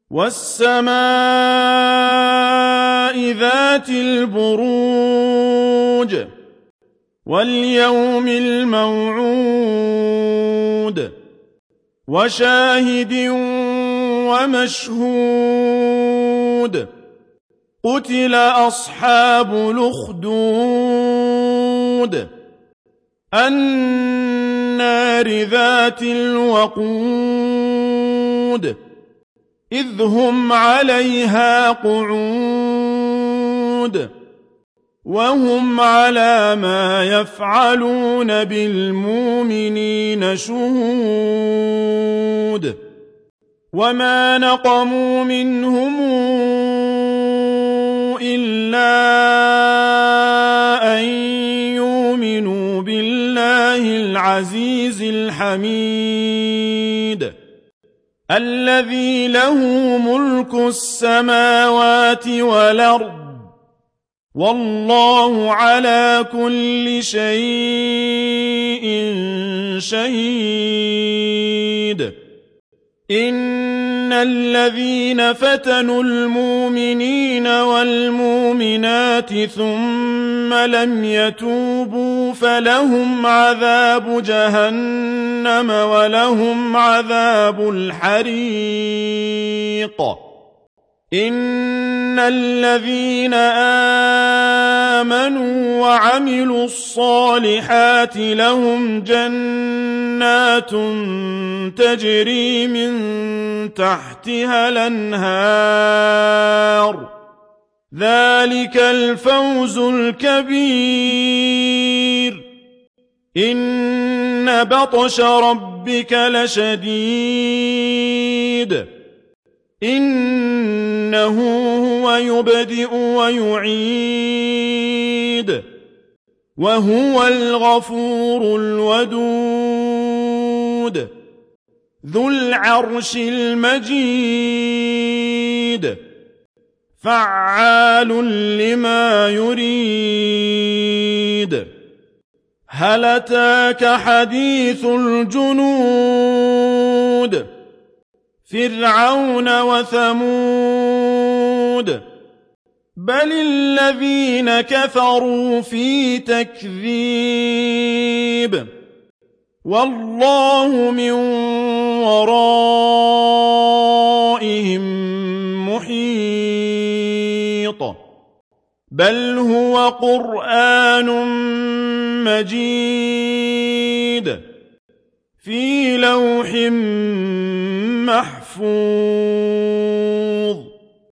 وَالسَّمَاءِ ذَاتِ الْبُرُوجِ وَالْيَوْمِ الْمَوْعُودِ وَشَاهِدٍ وَمَشْهُودٍ قُتِلَ أَصْحَابُ الْأُخْدُودِ النَّارِ ذَاتِ الْوَقُودِ إِذْ هُمْ عَلَيْهَا قُعُودٌ وَهُمْ عَلَىٰ مَا يَفْعَلُونَ بِالْمُؤْمِنِينَ شُهُودٌ وَمَا نَقَمُوا مِنْهُمْ إِلَّا أَن يُؤْمِنُوا بِاللَّهِ الْعَزِيزِ الْحَمِيدِ الَّذِي لَهُ مُلْكُ السَّمَاوَاتِ وَالْأَرْضِ وَاللَّهُ عَلَىٰ كُلِّ شَيْءٍ شَهِيدٌ إِنَّ الَّذِينَ فَتَنُوا الْمُؤْمِنِينَ وَالْمُؤْمِنَاتِ ثُمَّ لَمْ يَتُوبُوا فَلَهُمْ عَذَابُ جَهَنَّمَ وَلَهُمْ عَذَابُ الْحَرِيقِ إِنَّ الَّذِينَ آمَنُوا وَعَمِلُوا الصَّالِحَاتِ لَهُمْ جَنَّاتٌ تَجْرِي مِن تَحْتِهَا الْأَنْهَارُ ذَلِكَ الْفَوْزُ الْكَبِيرُ إِنَّ بَطْشَ رَبِّكَ لَشَدِيدٌ إِنَّهُ هُوَ يُبْدِئُ وَيُعِيدُ وَهُوَ الْغَفُورُ الْوَدُودُ ذُو الْعَرْشِ الْمَجِيدُ فَعَّالٌ لِّمَا يُرِيدُ هَلْ أَتَاكَ حَدِيثُ الْجُنُودِ فِرْعَوْنَ وَثَمُودَ بَلِ الَّذِينَ كَفَرُوا فِي تَكْذِيبٍ وَاللَّهُ مِن وَرَائِهِم مُّحِيطٌ بَلْ هُوَ قُرْآنٌ مَّجِيدٌ فِي لَوْحٍ مَّحْفُوظٍ